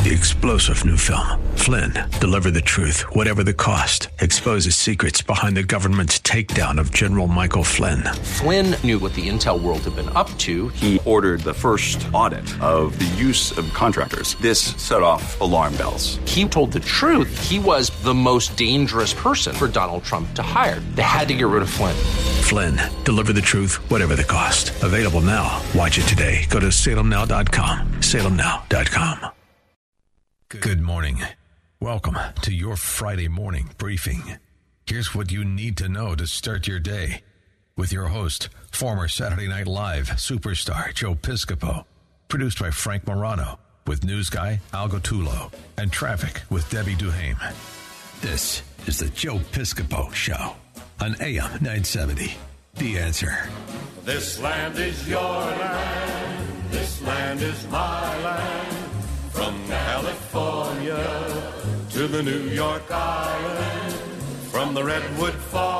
The explosive new film, Flynn, deliver the truth, whatever the cost, exposes secrets behind the government's takedown of General Michael Flynn. Flynn knew what the intel world had been up to. He ordered the first audit of the use of contractors. This set off alarm bells. He told the truth. He was the most dangerous person for Donald Trump to hire. They had to get rid of Flynn. Flynn, deliver the truth, whatever the cost. Available now. Watch it today. Go to salemnow.com. salemnow.com. Good morning. Welcome to your Friday morning briefing. Here's what you need to know to start your day. With your host, former Saturday Night Live superstar Joe Piscopo. Produced by Frank Morano. With news guy Al Gottulo. And traffic with Debbie Duhame. This is the Joe Piscopo Show on AM 970. The Answer. This land is your land. This land is my land. From California to the New York Island, from the Redwood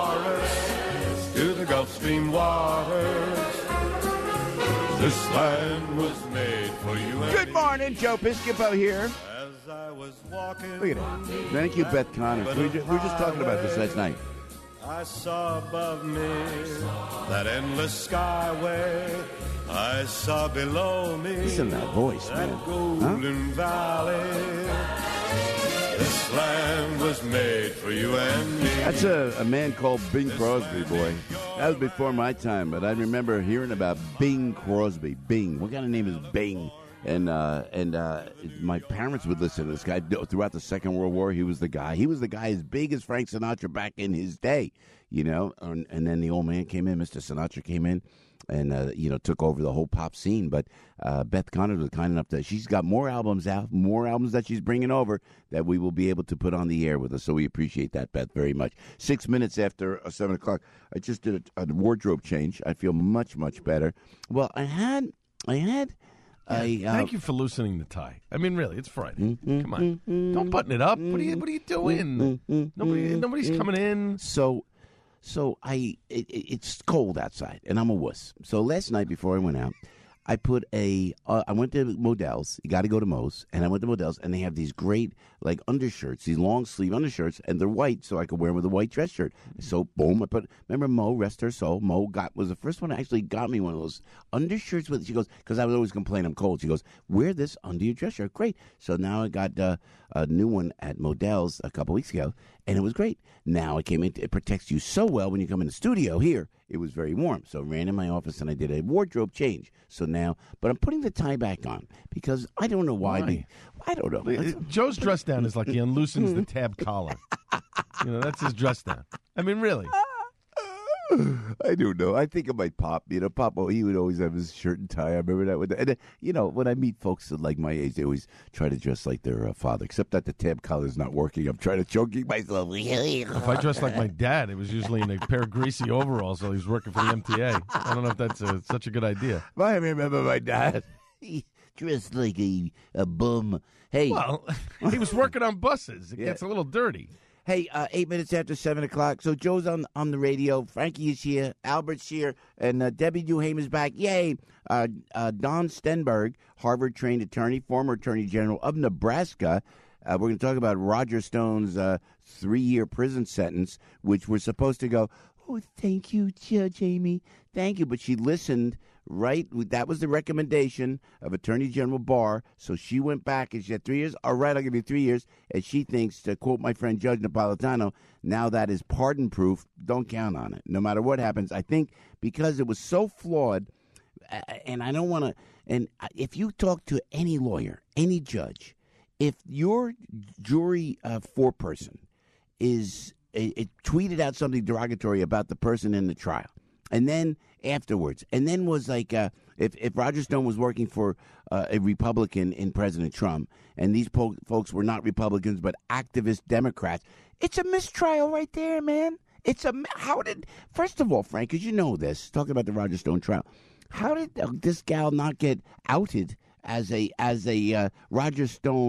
Forest to the Gulf Stream waters, this land was made for you and Good morning, Joe Piscopo here. As I was walking. Look at it. Thank you, Beth Connors. We were just talking about this last night. I saw above me that endless skyway. I saw below me Listen to that voice, that man. golden valley. This land was made for you and me. That's a man called Bing Crosby, boy. That was before my time, but I remember hearing about Bing Crosby. Bing. What kind of name is Bing? And my parents would listen to this guy throughout the Second World War. He was the guy. He was the guy as big as Frank Sinatra back in his day, you know. And then the old man came in, Mr. Sinatra came in, and took over the whole pop scene. But Beth Connors was kind enough that she's got more albums out, more albums that she's bringing over that we will be able to put on the air with us. So we appreciate that, Beth, very much. 6 minutes after 7 o'clock, I just did a wardrobe change. I feel much, much better. Well, I had. Thank you for loosening the tie. I mean, really, it's Friday. Come on, don't button it up. What are you doing? Nobody's coming in. So it's cold outside, and I'm a wuss. So last night before I went out, I put I went to Modell's. You got to go to Moe's, and I went to Modell's, and they have these great like undershirts, these long sleeve undershirts, and they're white, so I could wear them with a white dress shirt. So boom, remember Mo, rest her soul. Mo was the first one that actually got me one of those undershirts with. She goes, because I would always complain I'm cold. She goes, wear this under your dress shirt. Great. So now I got a new one at Modell's a couple weeks ago, and it was great. Now it came in. It protects you so well when you come in the studio here. It was very warm. So I ran in my office and I did a wardrobe change. So now, but I'm putting the tie back on because I don't know why. I don't know. Joe's dress down is like he unloosens the tab collar. That's his dress down. I mean, really. I don't know. I think of my Pop. Pop, he would always have his shirt and tie. I remember that. And when I meet folks like my age, they always try to dress like their father, except that the tab collar is not working. I'm trying to choking myself. If I dressed like my dad, it was usually in a pair of greasy overalls while he was working for the MTA. I don't know if that's such a good idea. I remember my dad. He dressed like a bum. Hey. Well, he was working on buses. It gets a little dirty. Hey, 8 minutes after 7 o'clock. So Joe's on the radio. Frankie is here. Albert's here. And Debbie Duhame is back. Yay. Don Stenberg, Harvard-trained attorney, former attorney general of Nebraska. We're going to talk about Roger Stone's 3-year prison sentence, which we're supposed to go, oh, thank you, Judge Amy. Thank you. But she listened. Right? That was the recommendation of Attorney General Barr. So she went back and she had 3 years. All right, I'll give you 3 years. And she thinks, to quote my friend Judge Napolitano, now that is pardon proof. Don't count on it. No matter what happens. I think because it was so flawed, and I don't want to, and if you talk to any lawyer, any judge, if your jury foreperson it tweeted out something derogatory about the person in the trial, and then afterwards, and then was like, if Roger Stone was working for a Republican in President Trump, and these folks were not Republicans but activist Democrats, it's a mistrial right there, man. First of all, Frank, because you know this, talking about the Roger Stone trial, how did this gal not get outed as a Roger Stone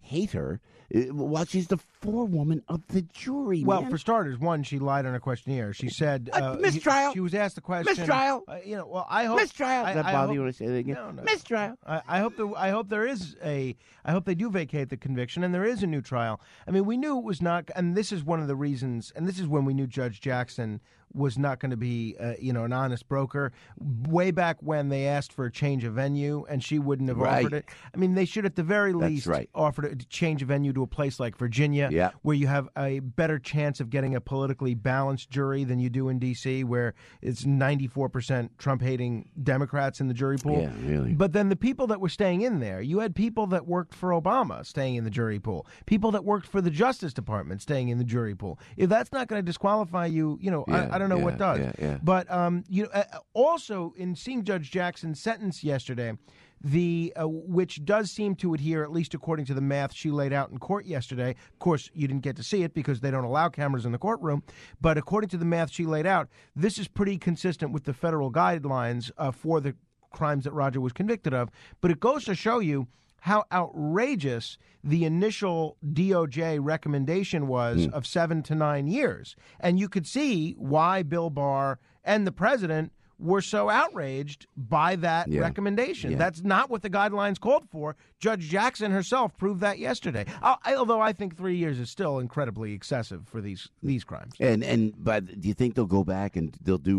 hate her while she's the forewoman of the jury. Well, man. for starters, one, she lied on a questionnaire. She said mistrial. She was asked the question. Mistrial. Well, I hope mistrial. Does that bother you when I say that again? No. Mistrial. I hope they do vacate the conviction and there is a new trial. I mean, we knew it was not, and this is one of the reasons, and this is when we knew Judge Jackson was not going to be, an honest broker. Way back when they asked for a change of venue and she wouldn't have offered it. I mean, they should at the very least offered a change of venue to a place like Virginia, where you have a better chance of getting a politically balanced jury than you do in D.C., where it's 94% Trump-hating Democrats in the jury pool. Yeah, really. But then the people that were staying in there, you had people that worked for Obama staying in the jury pool, people that worked for the Justice Department staying in the jury pool. If that's not going to disqualify you, I don't know what does. But also in seeing Judge Jackson's sentence yesterday, which does seem to adhere, at least according to the math she laid out in court yesterday. Of course, you didn't get to see it because they don't allow cameras in the courtroom. But according to the math she laid out, this is pretty consistent with the federal guidelines for the crimes that Roger was convicted of. But it goes to show you how outrageous the initial DOJ recommendation was of 7 to 9 years. And you could see why Bill Barr and the president were so outraged by that recommendation. That's not what the guidelines called for. Judge Jackson herself proved that yesterday. Although I think 3 years is still incredibly excessive for these crimes. But do you think they'll go back and they'll do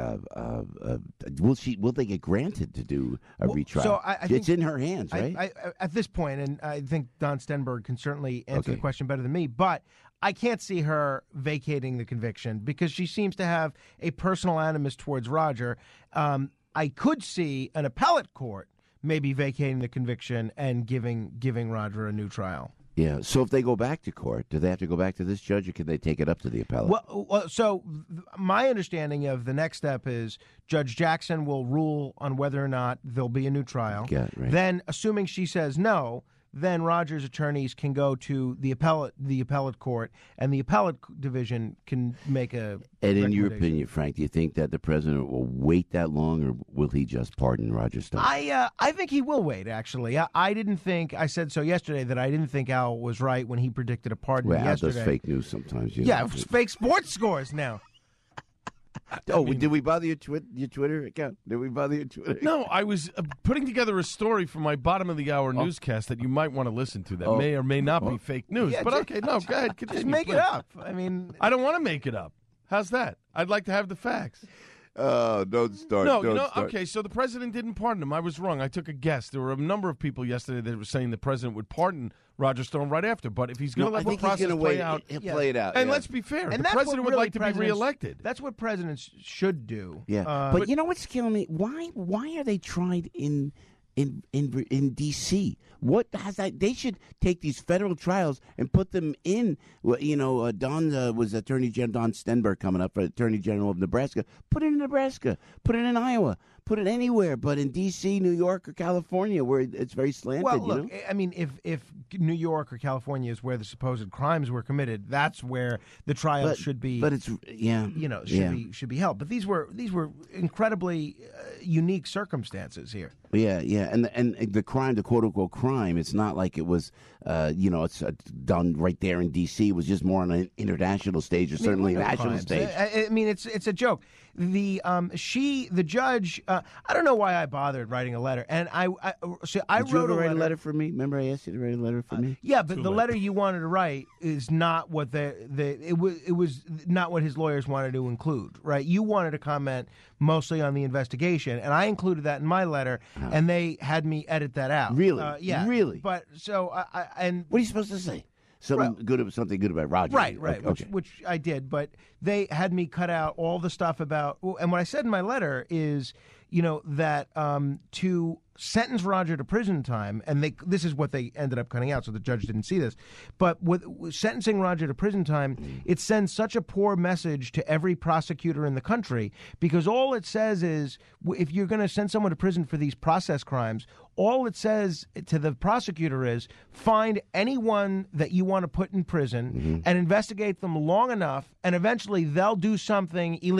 will they get granted to do a retrial? So I think it's in her hands, right? At this point, and I think Don Stenberg can certainly answer the question better than me, but I can't see her vacating the conviction because she seems to have a personal animus towards Roger. I could see an appellate court maybe vacating the conviction and giving Roger a new trial. Yeah. So if they go back to court, do they have to go back to this judge, or can they take it up to the appellate? Well, so my understanding of the next step is Judge Jackson will rule on whether or not there'll be a new trial. Yeah, right. Then, assuming she says no, then Roger's attorneys can go to the appellate court, and the appellate division can make a. And in your opinion, Frank, do you think that the president will wait that long, or will he just pardon Roger Stone? I think he will wait. Actually, I didn't think I said so yesterday that I didn't think Al was right when he predicted a pardon yesterday. Al does fake news sometimes. It's fake sports scores now. Did we bother your Twitter account? Did we bother your Twitter account? No, I was putting together a story for my bottom of the hour newscast that you might want to listen to that may or may not be fake news. Yeah, but okay, no, go ahead. Continue, just make please. it up. I mean, I don't want to make it up. How's that? I'd like to have the facts. Don't start. Okay, so the president didn't pardon him. I was wrong. I took a guess. There were a number of people yesterday that were saying the president would pardon Roger Stone right after. But if he's going to let the process play out. He'll play it out. And let's be fair. And the president would like to be reelected. That's what presidents should do. Yeah. But you know what's killing me? Why are they tried in D.C.? What has that? They should take these federal trials and put them in. Don was Attorney General Don Stenberg coming up for Attorney General of Nebraska. Put it in Nebraska. Put it in Iowa. Put it anywhere, but in D.C., New York, or California, where it's very slanted. Well, look, I mean, if New York or California is where the supposed crimes were committed, that's where the trial should be. But it's should be held. But these were incredibly unique circumstances here. Yeah, and the crime, the quote unquote crime, it's not like it was, it's done right there in D.C. It was just more on an international stage, or certainly a national stage. I mean, it's a joke. The judge. I don't know why I bothered writing a letter, and I Did you wrote write a letter for me? Remember, I asked you to write a letter for me. Yeah, but the letter you wanted to write is not what it was not what his lawyers wanted to include. Right? You wanted to comment mostly on the investigation, and I included that in my letter, and they had me edit that out. Really? Yeah. Really? But so and what are you supposed to say? Something good about Roger. Right. Okay. Which I did, but they had me cut out all the stuff about. And what I said in my letter is, that to sentence Roger to prison time, and this is what they ended up cutting out, so the judge didn't see this. But with sentencing Roger to prison time, it sends such a poor message to every prosecutor in the country, because all it says is, if you're going to send someone to prison for these process crimes, all it says to the prosecutor is, find anyone that you want to put in prison and investigate them long enough, and eventually they'll do something illegal.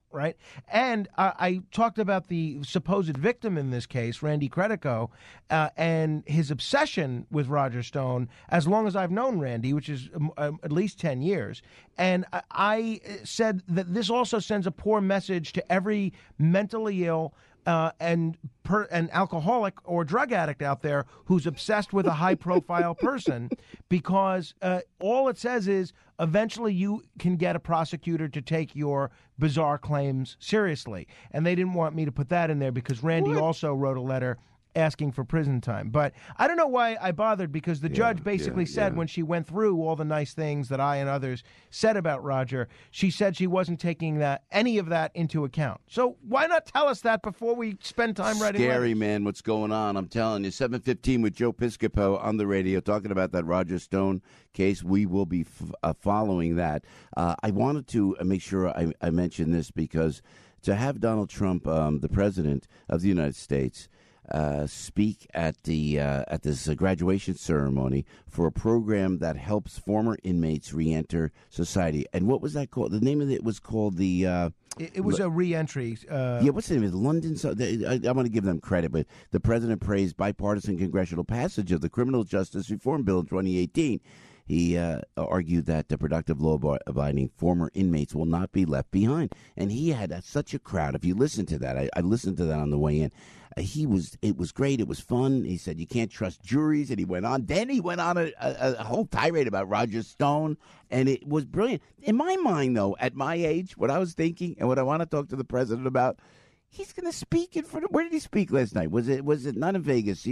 right? And I talked about the supposed victim in this case, Randy Credico, and his obsession with Roger Stone as long as I've known Randy, which is at least 10 years. And I said that this also sends a poor message to every mentally ill and alcoholic or drug addict out there who's obsessed with a high-profile person, because all it says is eventually you can get a prosecutor to take your bizarre claims seriously. And they didn't want me to put that in there because Randy also wrote a letter asking for prison time. But I don't know why I bothered, because the judge basically said when she went through all the nice things that I and others said about Roger, she said she wasn't taking any of that into account. So why not tell us that before we spend time writing letters? Scary, man, what's going on. I'm telling you, 7:15 with Joe Piscopo on the radio talking about that Roger Stone case. We will be following that. I wanted to make sure I mention this, because to have Donald Trump, the president of the United States, speak at this graduation ceremony for a program that helps former inmates reenter society. And what was that called? The name of it was called the... It was a reentry. What's the name of it? London? I want to give them credit, but the president praised bipartisan congressional passage of the Criminal Justice Reform Bill in 2018. He argued that the productive, law-abiding former inmates will not be left behind. And he had such a crowd. If you listen to that, I listened to that on the way in. It was great. It was fun. He said you can't trust juries, and he went on. Then he went on a whole tirade about Roger Stone, and it was brilliant. In my mind, though, at my age, what I was thinking and what I want to talk to the president about, he's going to speak in front of. Where did he speak last night? Was it not in Vegas?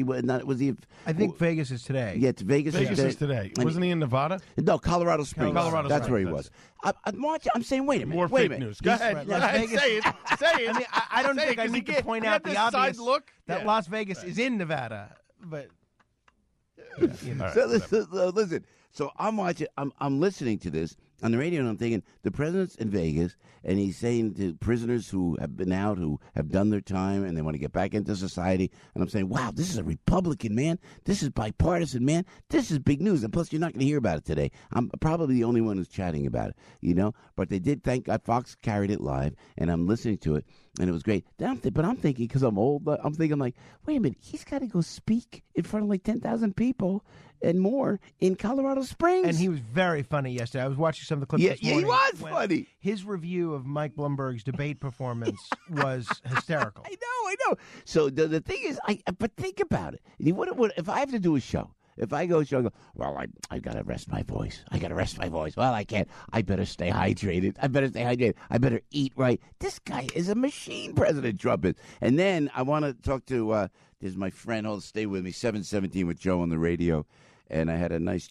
I think Vegas is today. Yeah, it's Vegas. Vegas is today. Wasn't he in Nevada? No, Colorado Springs. That's where he was. I'm watching. I'm saying, wait a minute. More fake news. Go ahead. Vegas, say it. I mean, I don't think I need to point out the obvious look that Las Vegas is in Nevada, but. So listen. So I'm watching. I'm listening to this on the radio, and I'm thinking the president's in Vegas, and he's saying to prisoners who have been out, who have done their time, and they want to get back into society. And I'm saying, wow, this is a Republican, man. This is bipartisan, man. This is big news. And plus, you're not going to hear about it today. I'm probably the only one who's chatting about it, But they did. Thank God Fox carried it live, and I'm listening to it, and it was great. But I'm thinking, because I'm old, I'm thinking like, wait a minute, he's got to go speak in front of like 10,000 people and more in Colorado Springs. And he was very funny yesterday. I was watching some of the clips this morning. Yeah, he was funny. His review of Mike Bloomberg's debate performance was hysterical. I know. So the thing is, but think about it. If I have to do a show, if I go show, well, I got to rest my voice. Well, I can't. I better stay hydrated. I better eat right. This guy is a machine, President Trump is. And then I want to talk to, this is my friend, stay with me, 7:17 with Joe on the radio. And I had a nice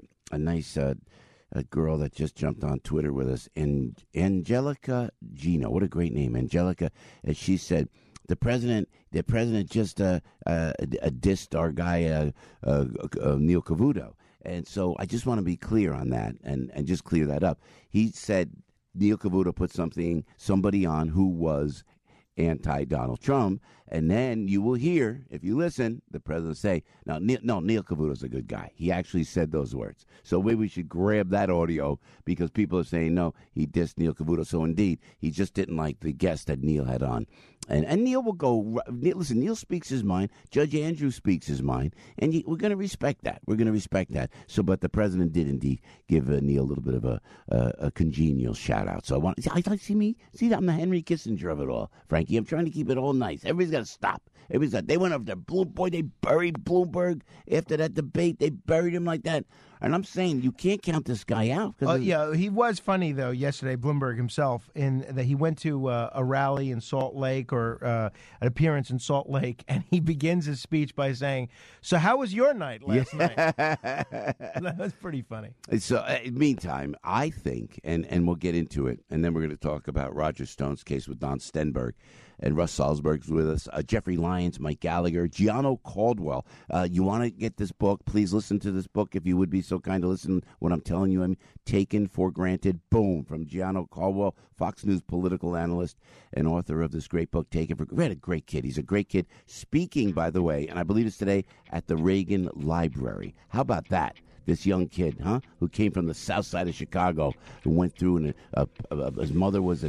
girl that just jumped on Twitter with us, Angelica Gino. What a great name, Angelica. And she said, the president just dissed our guy Neil Cavuto, and so I just want to be clear on that and just clear that up. He said Neil Cavuto put somebody on who was anti-Donald Trump, and then you will hear, if you listen, the president say, Neil Cavuto's a good guy. He actually said those words. So maybe we should grab that audio, because people are saying, no, he dissed Neil Cavuto. So indeed, he just didn't like the guest that Neil had on. And Neil will go, listen, Neil speaks his mind. Judge Andrew speaks his mind. And we're going to respect that. So, but the president did indeed give Neil a little bit of a congenial shout out. So I'd like to see that I'm the Henry Kissinger of it all, Frankie. I'm trying to keep it all nice. Everybody's got to stop. They went up there. They buried Bloomberg after that debate. They buried him like that. And I'm saying you can't count this guy out. He was funny, though, yesterday, Bloomberg himself, in that he went to a rally in Salt Lake, or an appearance in Salt Lake, and he begins his speech by saying, so how was your night last night? That was pretty funny. So, meantime, I think, and we'll get into it, and then we're going to talk about Roger Stone's case with Don Stenberg. And Russ Salzberg's with us, Jeffrey Lyons, Mike Gallagher, Gianno Caldwell. You want to get this book, please listen to this book if you would be so kind to listen to what I'm telling you. I'm Taken for Granted, boom, from Gianno Caldwell, Fox News political analyst and author of this great book, Taken for Granted. A great kid. He's a great kid. Speaking, by the way, and I believe it's today, at the Reagan Library. How about that? this young kid, who came from the south side of Chicago, who went through, his mother was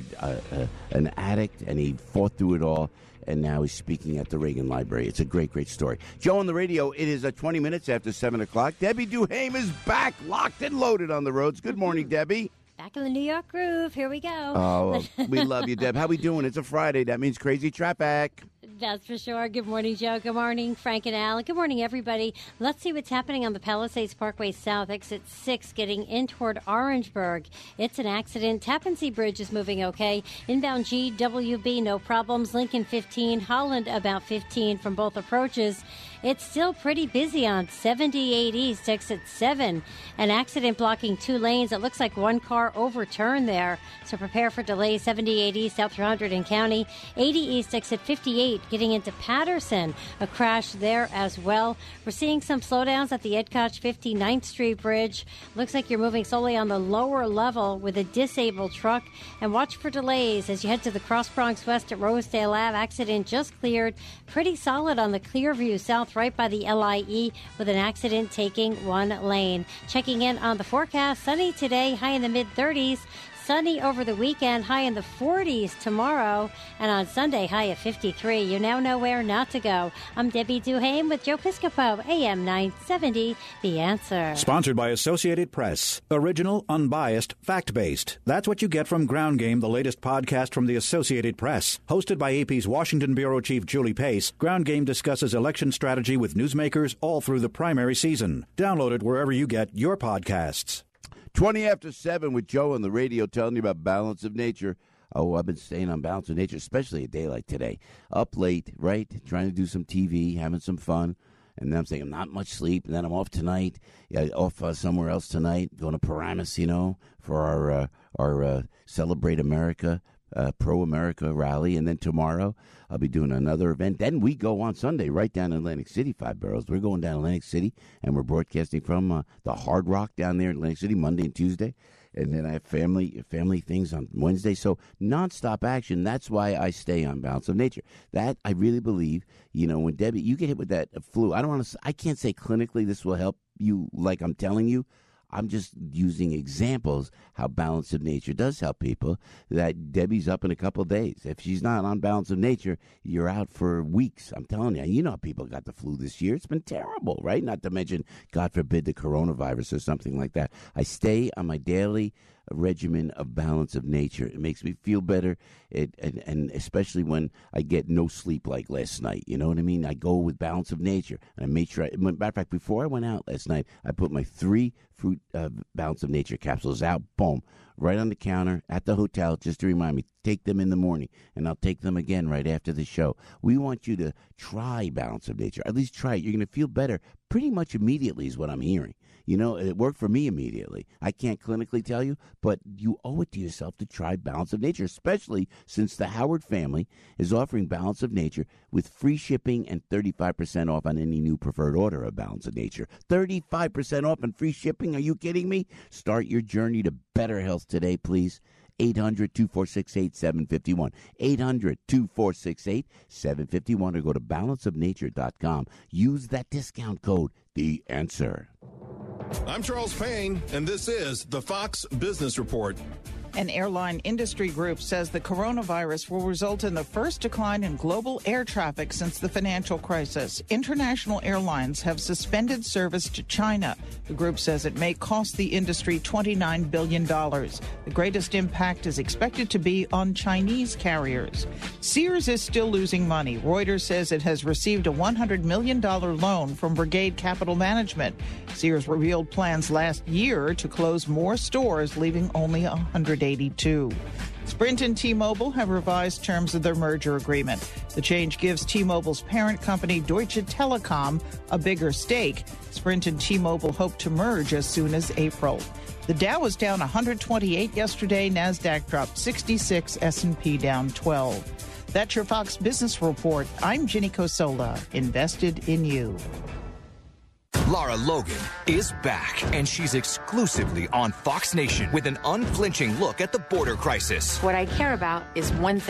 an addict, and he fought through it all, and now he's speaking at the Reagan Library. It's a great, great story. Joe on the radio, it is 20 minutes after 7 o'clock. Debbie Duhame is back, locked and loaded on the roads. Good morning, Debbie. Back in the New York groove. Here we go. Oh, we love you, Deb. How we doing? It's a Friday. That means crazy traffic. That's for sure. Good morning, Joe. Good morning, Frank and Al. Good morning, everybody. Let's see what's happening on the Palisades Parkway South, exit 6, getting in toward Orangeburg. It's an accident. Tappan Zee Bridge is moving okay. Inbound GWB, no problems. Lincoln 15, Holland about 15 from both approaches. It's still pretty busy on 78 East, exit 7. An accident blocking 2 lanes. It looks like one car overturned there, so prepare for delays. 78 East, South 300 in County. 80 East, exit 58, getting into Patterson. A crash there as well. We're seeing some slowdowns at the Ed Koch 59th Street Bridge. Looks like you're moving solely on the lower level with a disabled truck. And watch for delays as you head to the Cross Bronx West at Rosedale Ave. Accident just cleared. Pretty solid on the Clearview South, right by the LIE, with an accident taking 1 lane. Checking in on the forecast, sunny today, high in the mid-30s. Sunny over the weekend, high in the 40s tomorrow, and on Sunday, high at 53. You now know where not to go. I'm Debbie Duhame with Joe Piscopo, AM 970, The Answer. Sponsored by Associated Press. Original, unbiased, fact-based. That's what you get from Ground Game, the latest podcast from the Associated Press. Hosted by AP's Washington Bureau Chief Julie Pace, Ground Game discusses election strategy with newsmakers all through the primary season. Download it wherever you get your podcasts. 20 after 7 with Joe on the radio telling you about Balance of Nature. Oh, I've been staying on Balance of Nature, especially a day like today. Up late, right? Trying to do some TV, having some fun. And then I'm saying not much sleep. And then I'm off tonight, off somewhere else tonight, going to Paramus, for our Celebrate America, Pro-America rally. And then tomorrow I'll be doing another event. Then we go on Sunday right down in Atlantic City, 5 Barrels. We're going down Atlantic City, and we're broadcasting from the Hard Rock down there in Atlantic City Monday and Tuesday. And then I have family things on Wednesday. So nonstop action. That's why I stay on Balance of Nature. That I really believe, when Debbie, you get hit with that flu. I can't say clinically this will help you like I'm telling you. I'm just using examples how Balance of Nature does help people, that Debbie's up in a couple of days. If she's not on Balance of Nature, you're out for weeks. I'm telling you. You know how people got the flu this year. It's been terrible, right? Not to mention, God forbid, the coronavirus or something like that. I stay on my daily regimen of Balance of Nature. It makes me feel better, and especially when I get no sleep like last night. You know what I mean? I go with Balance of Nature, and I make sure. Matter of fact, before I went out last night, I put my 3 fruit Balance of Nature capsules out, boom, right on the counter at the hotel, just to remind me, take them in the morning, and I'll take them again right after the show. We want you to try Balance of Nature. At least try it. You're going to feel better pretty much immediately is what I'm hearing. It worked for me immediately. I can't clinically tell you, but you owe it to yourself to try Balance of Nature, especially since the Howard family is offering Balance of Nature with free shipping and 35% off on any new preferred order of Balance of Nature. 35% off and free shipping? Are you kidding me? Start your journey to better health today, please. 800-2468-751. 800-2468-751, or go to balanceofnature.com. Use that discount code, The Answer. I'm Charles Payne, and this is the Fox Business Report. An airline industry group says the coronavirus will result in the first decline in global air traffic since the financial crisis. International airlines have suspended service to China. The group says it may cost the industry $29 billion. The greatest impact is expected to be on Chinese carriers. Sears is still losing money. Reuters says it has received a $100 million loan from Brigade Capital Management. Sears revealed plans last year to close more stores, leaving only 182. Sprint and T-Mobile have revised terms of their merger agreement. The change gives T-Mobile's parent company, Deutsche Telekom, a bigger stake. Sprint and T-Mobile hope to merge as soon as April. The Dow was down 128 yesterday. NASDAQ dropped 66. S&P down 12. That's your Fox Business Report. I'm Ginny Cosola, invested in you. Lara Logan is back, and she's exclusively on Fox Nation with an unflinching look at the border crisis. What I care about is one thing: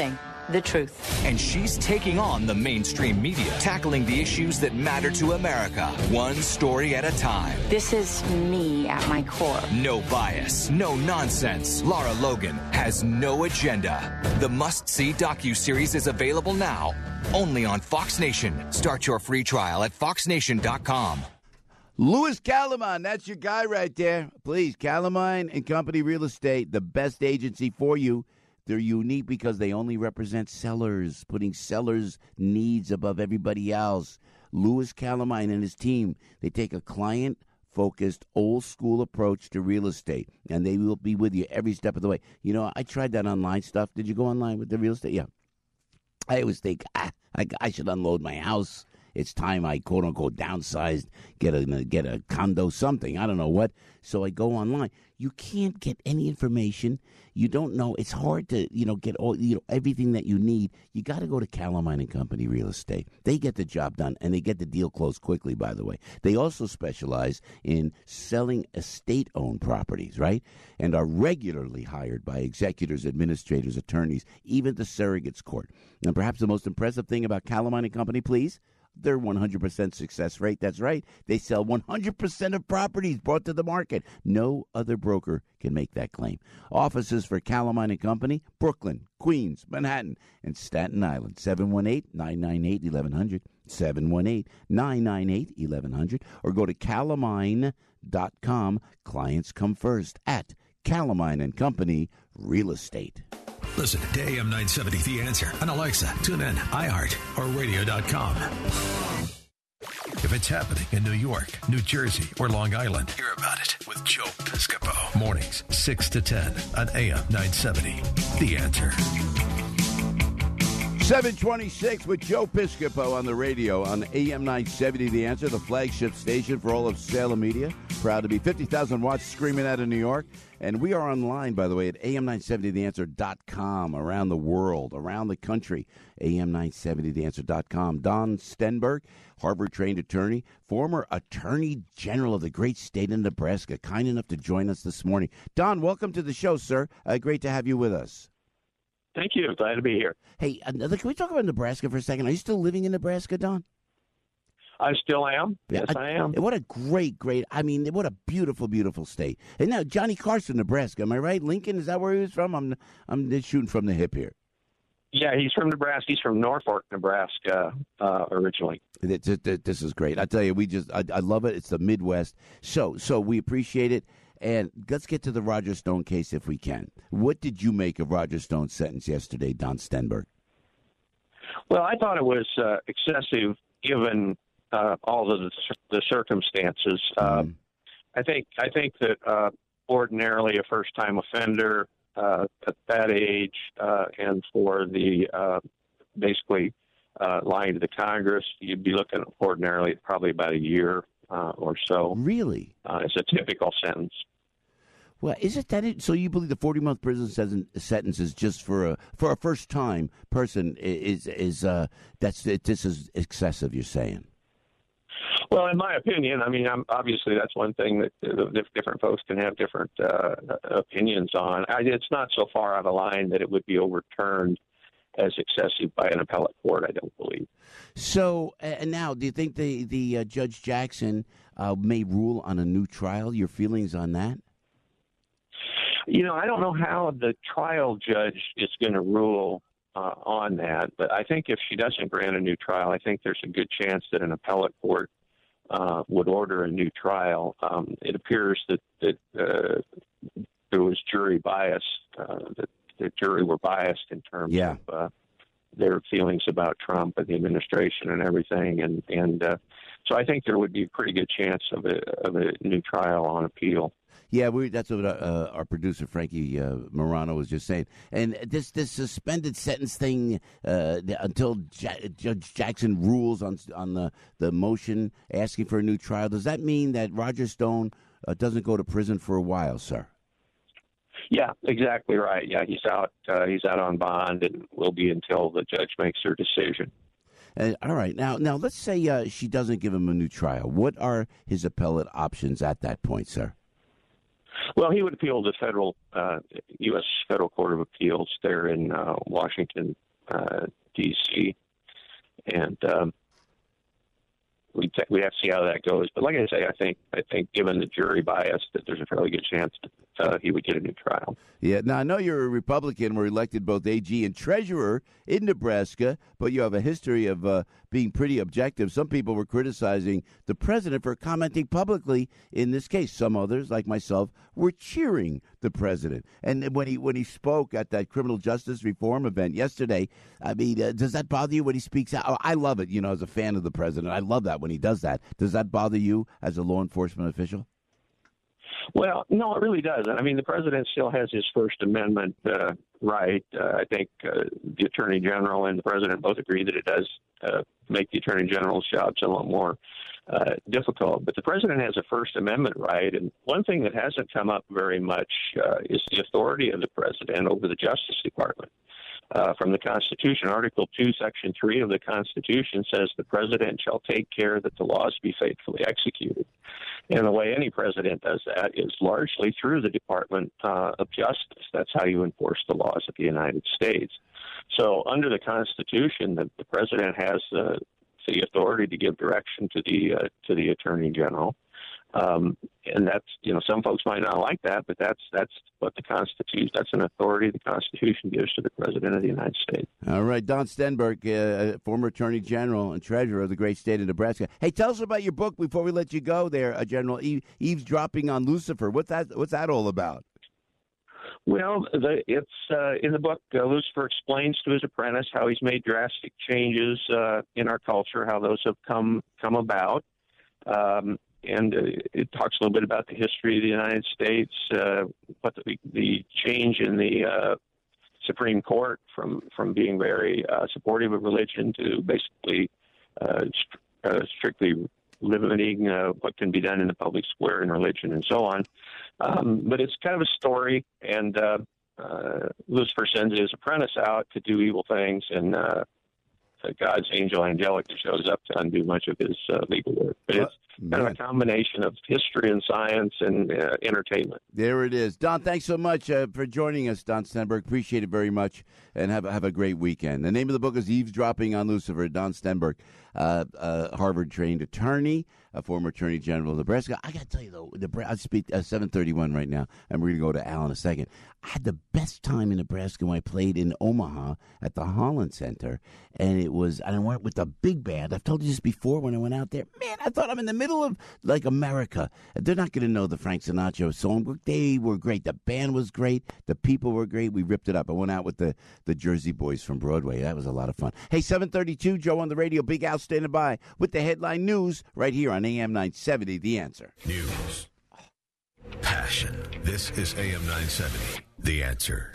the truth. And she's taking on the mainstream media, tackling the issues that matter to America, one story at a time. This is me at my core. No bias, no nonsense. Lara Logan has no agenda. The must-see docuseries is available now, only on Fox Nation. Start your free trial at foxnation.com. Louis Calamine, that's your guy right there. Please, Calamine and Company Real Estate, the best agency for you. They're unique because they only represent sellers, putting sellers' needs above everybody else. Louis Calamine and his team, they take a client-focused, old-school approach to real estate, and they will be with you every step of the way. You know, I tried that online stuff. Did you go online with the real estate? Yeah. I always think, I should unload my house. It's time I, quote-unquote, downsized, get a condo, something. I don't know what. So I go online. You can't get any information. You don't know. It's hard to, get all, everything that you need. You got to go to Calamine and Company Real Estate. They get the job done, and they get the deal closed quickly, by the way. They also specialize in selling estate-owned properties, right? And are regularly hired by executors, administrators, attorneys, even the surrogates court. And perhaps the most impressive thing about Calamine and Company, please, their 100% success rate. That's right. They sell 100% of properties brought to the market. No other broker can make that claim. Offices for Calamine and Company, Brooklyn, Queens, Manhattan, and Staten Island. 718-998-1100. 718-998-1100. Or go to calamine.com. Clients come first at Calamine and Company Real Estate. Listen to AM 970 The Answer on Alexa, TuneIn, iHeart, or radio.com. If it's happening in New York, New Jersey, or Long Island, hear about it with Joe Piscopo. Mornings, 6 to 10 on AM 970 The Answer. 726 with Joe Piscopo on the radio on AM 970 The Answer, the flagship station for all of Salem Media. Proud to be 50,000 watts screaming out of New York. And we are online, by the way, at am970theanswer.com, around the world, around the country, am970theanswer.com. Don Stenberg, Harvard-trained attorney, former Attorney General of the great state of Nebraska, kind enough to join us this morning. Don, welcome to the show, sir. Great to have you with us. Thank you. Glad to be here. Hey, can we talk about Nebraska for a second? Are you still living in Nebraska, Don? I still am. Yes, I am. What a great, what a beautiful, beautiful state. And now Johnny Carson, Nebraska. Am I right? Lincoln, is that where he was from? I'm just shooting from the hip here. Yeah, he's from Nebraska. He's from Norfolk, Nebraska, originally. This is great. I tell you, I love it. It's the Midwest. So we appreciate it. And let's get to the Roger Stone case if we can. What did you make of Roger Stone's sentence yesterday, Don Stenberg? Well, I thought it was excessive given all of the circumstances. I think that ordinarily a first-time offender at that age and for the basically lying to the Congress, you'd be looking at ordinarily probably about a year or so. Really? It's a typical sentence. Well, is it that? So you believe the 40-month prison sentence is just for a first-time person? This is excessive? You're saying? Well, in my opinion, I mean, obviously that's one thing that different folks can have different opinions on. It's not so far out of line that it would be overturned as excessive by an appellate court, I don't believe. So, now, do you think the Judge Jackson may rule on a new trial? Your feelings on that? I don't know how the trial judge is going to rule on that, but I think if she doesn't grant a new trial, I think there's a good chance that an appellate court would order a new trial. It appears that there was jury bias, that the jury were biased in terms of their feelings about Trump and the administration and everything, and so I think there would be a pretty good chance of a new trial on appeal. Yeah, that's what our producer Frankie Morano was just saying. And this suspended sentence thing until Judge Jackson rules on the motion asking for a new trial. Does that mean that Roger Stone doesn't go to prison for a while, sir? Yeah, exactly right. Yeah, he's out on bond and will be until the judge makes her decision. All right. Now let's say she doesn't give him a new trial. What are his appellate options at that point, sir? Well, he would appeal to U.S. Federal Court of Appeals there in Washington, D.C. And we have to see how that goes. But like I say, I think given the jury bias, that there's a fairly good chance that he would get a new trial. Yeah. Now, I know you're a Republican, were elected both AG and treasurer in Nebraska, but you have a history of being pretty objective. Some people were criticizing the president for commenting publicly in this case. Some others, like myself, were cheering the president. And when he spoke at that criminal justice reform event yesterday, I mean, does that bother you when he speaks out? Oh, I love it, as a fan of the president. I love that when he does that. Does that bother you as a law enforcement official? Well, no, it really doesn't. I mean, the president still has his First Amendment right. I think the Attorney General and the president both agree that it does make the Attorney General's job somewhat more difficult. But the president has a First Amendment right. And one thing that hasn't come up very much is the authority of the president over the Justice Department. From the Constitution, Article 2, Section 3 of the Constitution says the president shall take care that the laws be faithfully executed. And the way any president does that is largely through the Department of Justice. That's how you enforce the laws of the United States. So under the Constitution, the president has the authority to give direction to the Attorney General. And that's, some folks might not like that, but that's what the Constitution, that's an authority the Constitution gives to the President of the United States. All right. Don Stenberg, former Attorney General and Treasurer of the great state of Nebraska. Hey, tell us about your book before we let you go there, General. Eavesdropping on Lucifer. What's that all about? Well, it's in the book, Lucifer explains to his apprentice how he's made drastic changes in our culture, how those have come about. And it talks a little bit about the history of the United States, what the change in the Supreme Court from being very supportive of religion to basically strictly limiting what can be done in the public square in religion and so on. But it's kind of a story, and Lucifer sends his apprentice out to do evil things, and God's angel Angelica shows up to undo much of his legal work. But it's kind of a combination of history and science and entertainment. There it is. Don, thanks so much for joining us, Don Stenberg. Appreciate it very much, and have a great weekend. The name of the book is Eavesdropping on Lucifer. Don Stenberg, Harvard-trained attorney, a former Attorney General of Nebraska. I got to tell you, though, I speak 7:31 right now, and we're going to go to Al in a second. I had the best time in Nebraska when I played in Omaha at the Holland Center, and I went with the big band. I've told you this before when I went out there. Man, I thought I'm in the middle of, like, America. They're not going to know the Frank Sinatra song. They were great. The band was great. The people were great. We ripped it up. I went out with the Jersey Boys from Broadway. That was a lot of fun. Hey, 7:32, Joe on the radio. Big Al standing by with the headline news right here on AM 970, The Answer. News. Passion. This is AM 970, The Answer.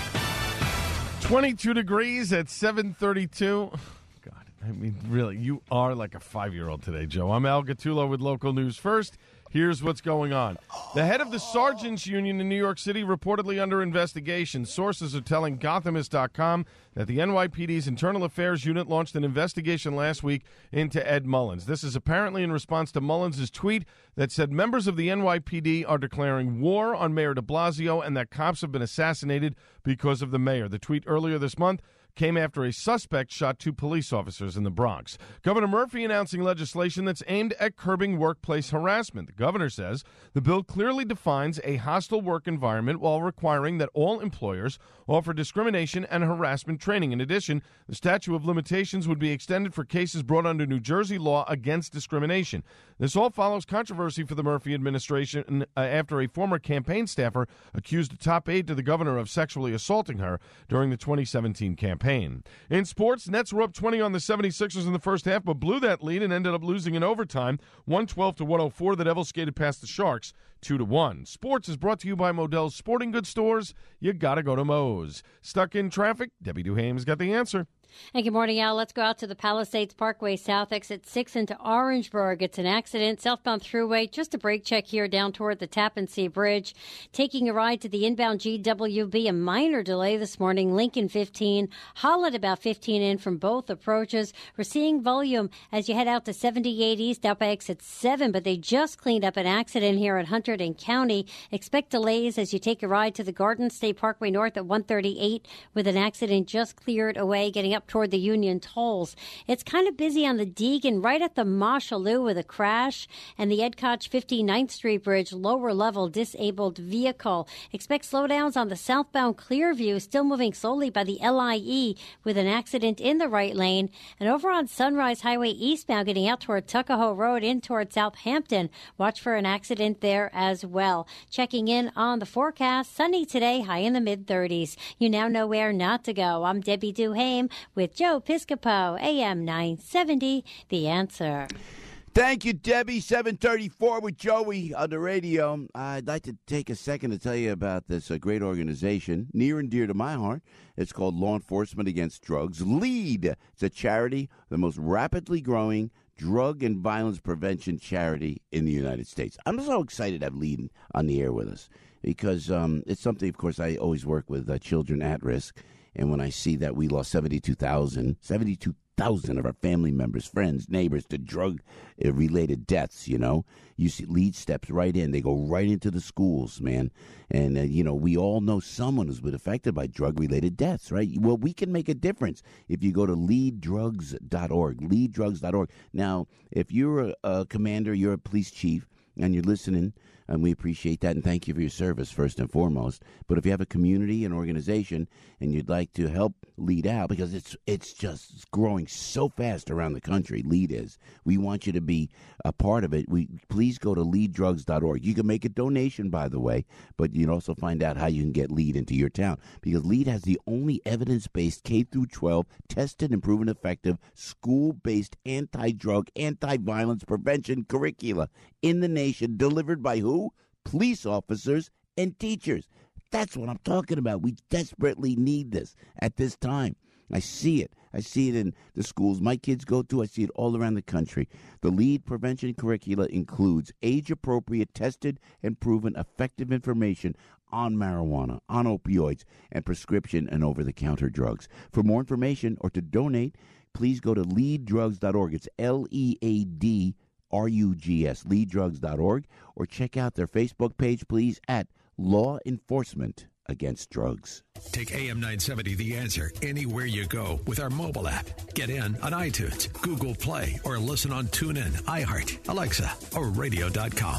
22 degrees at 7:32. God, I mean, really, you are like a 5-year-old today, Joe. I'm Al Gattullo with local news. First, here's what's going on. The head of the Sergeants Union in New York City reportedly under investigation. Sources are telling Gothamist.com that the NYPD's Internal Affairs Unit launched an investigation last week into Ed Mullins. This is apparently in response to Mullins' tweet that said members of the NYPD are declaring war on Mayor de Blasio and that cops have been assassinated because of the mayor. The tweet earlier this month came after a suspect shot 2 police officers in the Bronx. Governor Murphy announcing legislation that's aimed at curbing workplace harassment. The governor says the bill clearly defines a hostile work environment while requiring that all employers offer discrimination and harassment training. In addition, the statute of limitations would be extended for cases brought under New Jersey law against discrimination. This all follows controversy for the Murphy administration after a former campaign staffer accused a top aide to the governor of sexually assaulting her during the 2017 campaign. In sports, Nets were up 20 on the 76ers in the first half, but blew that lead and ended up losing in overtime, 112-104. The Devils skated past the Sharks 2-1. Sports is brought to you by Modell's Sporting Goods Stores. You gotta go to Moe's. Stuck in traffic? Debbie Duhame's got the answer. And good morning, Al. Let's go out to the Palisades Parkway South, exit 6 into Orangeburg. It's an accident. Southbound thruway, just a brake check here down toward the Tappan Zee Bridge. Taking a ride to the inbound GWB, a minor delay this morning. Lincoln 15, Holland about 15 in from both approaches. We're seeing volume as you head out to 78 East out by exit 7, but they just cleaned up an accident here at Hunterdon County. Expect delays as you take a ride to the Garden State Parkway North at 138 with an accident just cleared away, getting up toward the Union tolls. It's kind of busy on the Deegan right at the Mosholu with a crash, and the Ed Koch 59th Street Bridge, lower level disabled vehicle. Expect slowdowns on the southbound Clearview, still moving slowly by the LIE with an accident in the right lane. And over on Sunrise Highway eastbound, getting out toward Tuckahoe Road in toward Southampton. Watch for an accident there as well. Checking in on the forecast, sunny today, high in the mid-30s. You now know where not to go. I'm Debbie Duhame with Joe Piscopo, AM 970, The Answer. Thank you, Debbie. 734 with Joey on the radio. I'd like to take a second to tell you about this great organization, near and dear to my heart. It's called Law Enforcement Against Drugs. LEAD. It's a charity, the most rapidly growing drug and violence prevention charity in the United States. I'm so excited to have LEAD on the air with us because it's something, of course, I always work with children at risk. And when I see that we lost 72,000 of our family members, friends, neighbors to drug-related deaths, you see LEAD steps right in. They go right into the schools, man. And, we all know someone who's been affected by drug-related deaths, right? Well, we can make a difference if you go to leaddrugs.org, leaddrugs.org. Now, if you're a commander, you're a police chief, and you're listening, and we appreciate that, and thank you for your service, first and foremost. But if you have a community, an organization, and you'd like to help LEAD out, because it's just growing so fast around the country, LEAD is. We want you to be a part of it. Please go to leaddrugs.org. You can make a donation, by the way, but you'd also find out how you can get LEAD into your town, because LEAD has the only evidence-based K-12, tested and proven effective, school-based anti-drug, anti-violence prevention curricula in the nation, delivered by who? Police officers and teachers. That's what I'm talking about. We desperately need this at this time. I see it. I see it in the schools my kids go to. I see it all around the country. The LEAD prevention curricula includes age-appropriate, tested, and proven effective information on marijuana, on opioids, and prescription and over-the-counter drugs. For more information or to donate, please go to leaddrugs.org. It's LEADRUGS, leaddrugs.org, or check out their Facebook page, please, at Law Enforcement Against Drugs. Take AM 970 The Answer anywhere you go with our mobile app. Get in on iTunes, Google Play, or listen on TuneIn, iHeart, Alexa, or radio.com.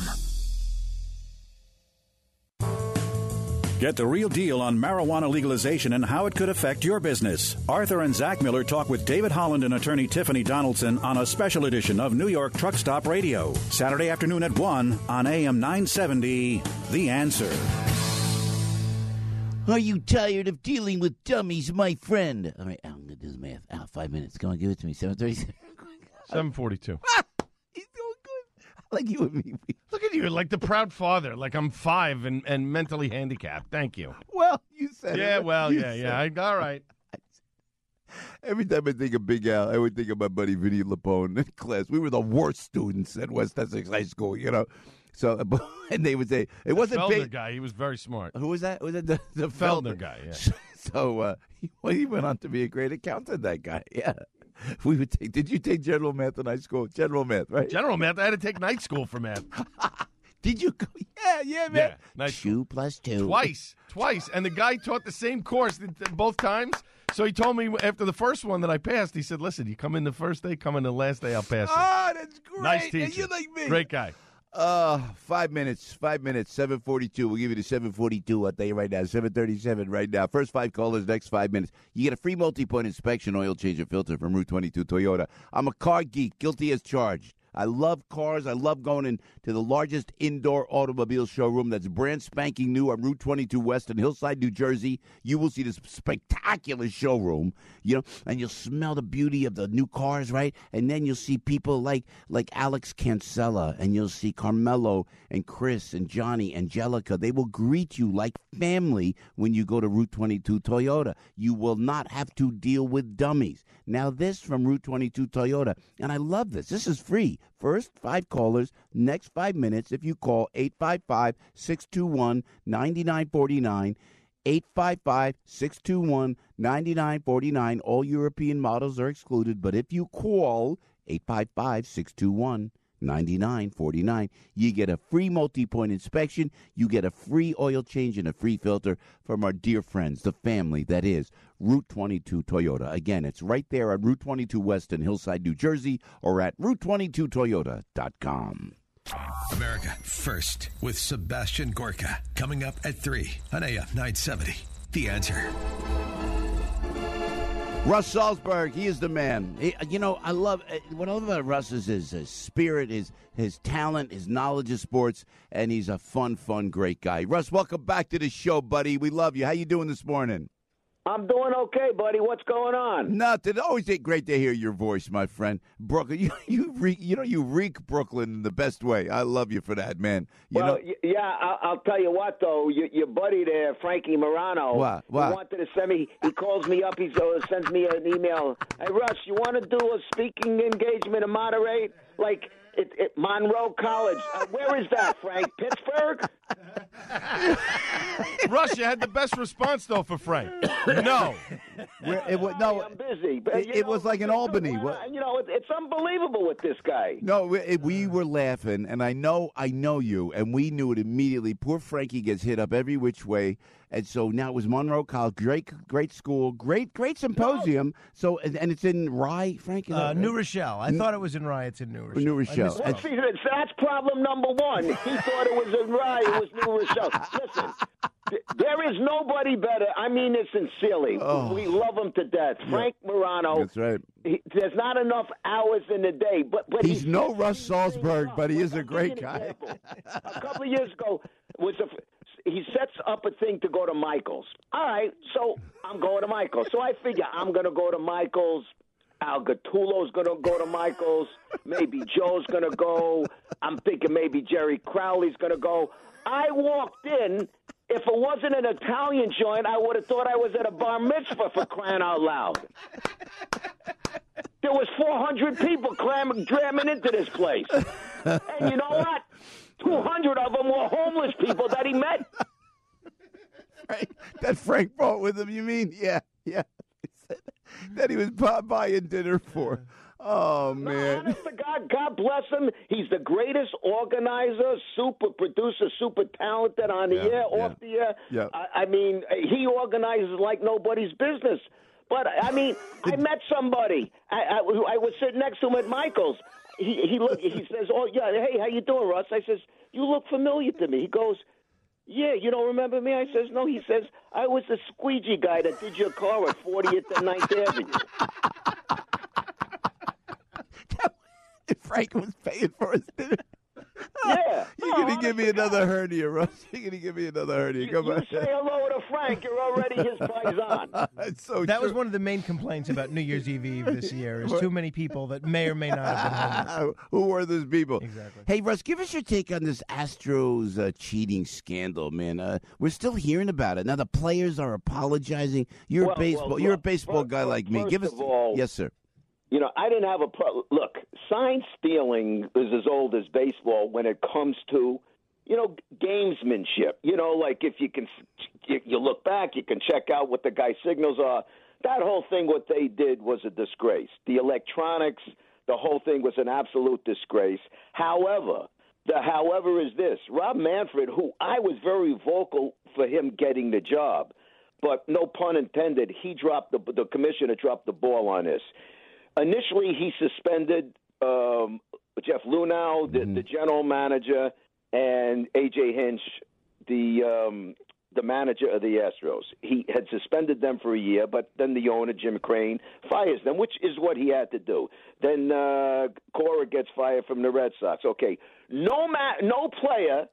Get the real deal on marijuana legalization and how it could affect your business. Arthur and Zach Miller talk with David Holland and attorney Tiffany Donaldson on a special edition of New York Truck Stop Radio. Saturday afternoon at 1 on AM 970, The Answer. Are you tired of dealing with dummies, my friend? All right, I'm going to do the math. 5 minutes. Come on, give it to me. 7:37. 7:42. He's doing good. Like you and me. Look at you, like the proud father, like I'm 5 and mentally handicapped. Thank you. Well, you said it. Yeah, well, You yeah. All right. Every time I think of Big Al, I would think of my buddy Vinny Lapone in class. We were the worst students at West Essex High School, So, and they would say, it wasn't Feldner big. guy, he was very smart. Who was that? Was it the Feldner guy, yeah. So, he went on to be a great accountant, that guy, yeah. We would take. Did you take general math in high school? General math, right? General math. I had to take night school for math. Did you go? Yeah, man. Yeah, 2 plus 2. Twice. And the guy taught the same course both times. So he told me after the first one that I passed, he said, listen, you come in the first day, come in the last day, I'll pass you. Oh, that's great. Nice teacher. And you're like me. Great guy. 5 minutes, 7:42. We'll give you the 7:42. I'll tell you right now, 7:37 right now. First 5 callers, next 5 minutes. You get a free multi-point inspection, oil change and filter from Route 22 Toyota. I'm a car geek, guilty as charged. I love cars. I love going into the largest indoor automobile showroom that's brand spanking new on Route 22 West in Hillside, New Jersey. You will see this spectacular showroom, and you'll smell the beauty of the new cars, right? And then you'll see people like Alex Cancella, and you'll see Carmelo and Chris and Johnny, Angelica. They will greet you like family when you go to Route 22 Toyota. You will not have to deal with dummies. Now, this from Route 22 Toyota, and I love this. This is free. First 5 callers, next 5 minutes, if you call 855-621-9949, 855-621-9949. All European models are excluded, but if you call 855-621-9949, you get a free multi-point inspection, you get a free oil change and a free filter from our dear friends, the family that is Route 22 Toyota. Again, it's right there on Route 22 West in Hillside, New Jersey, or at Route22Toyota.com. America First with Sebastian Gorka. Coming up at 3 on AM 970. The Answer. Russ Salzberg, he is the man. I love what I love about Russ is his spirit, his talent, his knowledge of sports, and he's a fun, great guy. Russ, welcome back to the show, buddy. We love you. How you doing this morning? I'm doing okay, buddy. What's going on? Nothing. Always great to hear your voice, my friend. Brooklyn, you reek Brooklyn in the best way. I love you for that, man. I'll tell you what, though. Your buddy there, Frankie Morano, what? He wanted to send me. He calls me up. He sends me an email. Hey, Russ, you want to do a speaking engagement and moderate? Like Monroe College. Where is that, Frank? Pittsburgh? Russ, you had the best response, though, for Frank. No. I'm busy. But, it was like in Albany. It's unbelievable with this guy. No, we were laughing, and I know you, and we knew it immediately. Poor Frankie gets hit up every which way. And so now it was Monroe College, great school, great symposium. So and it's in Rye, Frank? New Rochelle. I thought it was in Rye. It's in New Rochelle. New Rochelle. That's problem number one. He thought it was in Rye. It was New Rochelle. Listen, there is nobody better. I mean this sincerely. Oh. We love him to death. Frank Morano. That's right. There's not enough hours in the day. But he's no Russ Salzberg, but he is a great guy. A couple of years ago, he sets up a thing to go to Michael's. All right, so I'm going to Michael's. So I figure I'm going to go to Michael's. Al Gattulo's going to go to Michael's. Maybe Joe's going to go. I'm thinking maybe Jerry Crowley's going to go. I walked in. If it wasn't an Italian joint, I would have thought I was at a bar mitzvah, for crying out loud. There was 400 people jamming into this place. And you know what? 200 of them were homeless people that he met. Right. That Frank brought with him, you mean? Yeah. That he was buying dinner for. Oh, man. Honest to God bless him. He's the greatest organizer, super producer, super talented on the air, off the air. Yeah. I mean, he organizes like nobody's business. But, I mean, I met somebody. I was sitting next to him at Michael's. He says, "Oh yeah, hey, how you doing, Russ?" I says, "You look familiar to me." He goes, "Yeah, you don't remember me?" I says, "No." He says, "I was the squeegee guy that did your car at 40th and 9th Avenue." Frank was paying for his dinner. Yeah. You're going to give me another hernia, Russ. You're going to give me another hernia. Come on. You say hello to Frank. You're already his paisan. That's so that true. was one of the main complaints about New Year's Eve this year is too many people that may or may not have been homeless. Who were those people? Exactly. Hey, Russ, give us your take on this Astros cheating scandal, man. We're still hearing about it. Now the players are apologizing. You're a baseball guy like me. Give us. Yes, sir. You know, I didn't have a look. Sign stealing is as old as baseball when it comes to, gamesmanship. Like if you look back, you can check out what the guy's signals are. That whole thing, what they did was a disgrace. The electronics, the whole thing was an absolute disgrace. However, is this: Rob Manfred, who I was very vocal for him getting the job, but no pun intended, the commissioner dropped the ball on this. Initially, he suspended Jeff Luhnow, the general manager, and A.J. Hinch, the the manager of the Astros. He had suspended them for a year, but then the owner, Jim Crane, fires them, which is what he had to do. Then Cora gets fired from the Red Sox. Okay, no player